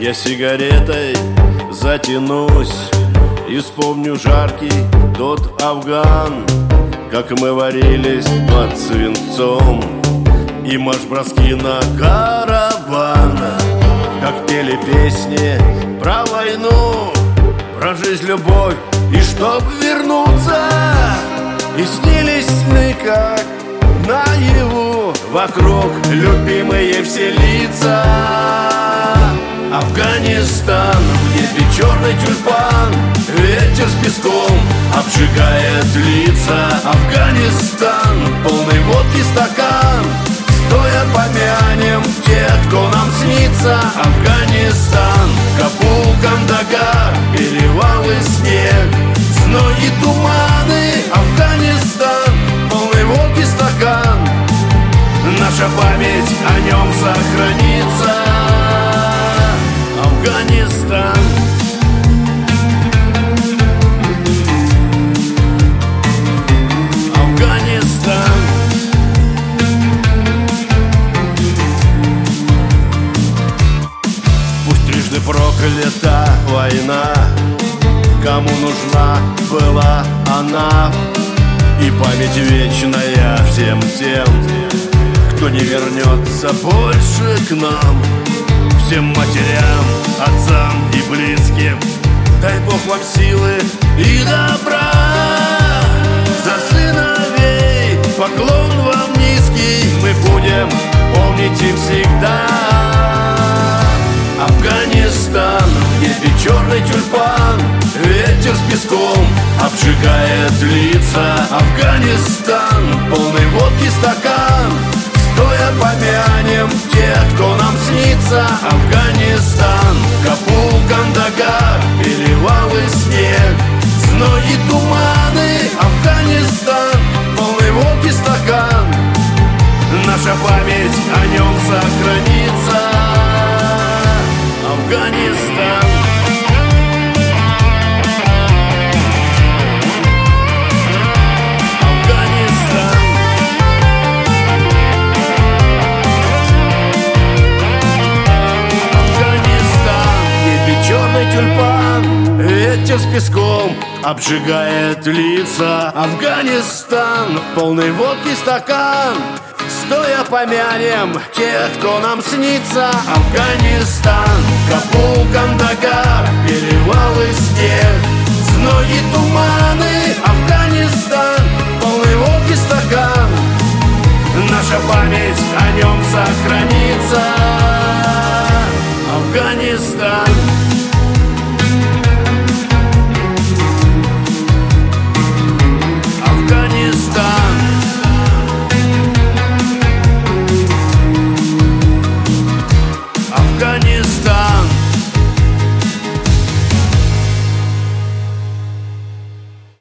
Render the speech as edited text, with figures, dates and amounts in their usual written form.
Я сигаретой затянусь и вспомню жаркий тот Афган, как мы варились под свинцом и марш-броски на караван, как пели песни про войну, про жизнь, любовь и чтоб вернуться. И снились сны, как наяву, вокруг любимые все лица. Афганистан, в небе черный тюльпан, ветер с песком обжигает лица. Афганистан, полный водки стакан, стоя помянем тех, кто нам снится. Афганистан, Кабул, Кандагар, перевалы, снег, зной и туманы. Афганистан, полный водки стакан, наша память о нем сохранится. Афганистан. Афганистан. Пусть трижды проклята война, кому нужна была она, и память вечная всем тем, кто не вернется больше к нам. Всем матерям, отцам и близким дай Бог вам силы и добра. За сыновей поклон вам низкий, мы будем помнить их всегда. Афганистан, в небе черный тюльпан, ветер с песком обжигает лица. Афганистан, полный водки стакан, стоя помянем тех, кто нам снится. Афганистан, Кабул, Кандагар, перевалы, снег, зной и туманы. Афганистан, полный водки стакан, наша память о нем сохранится. Афганистан. Черный тюльпан, ветер с песком обжигает лица. Афганистан, полный водки стакан, стоя помянем тех, кто нам снится. Афганистан, Кабул, Кандагар, перевалы, снег, зной и туманы. Афганистан, полный водки стакан, наша память о нем сохранится. Афганистан.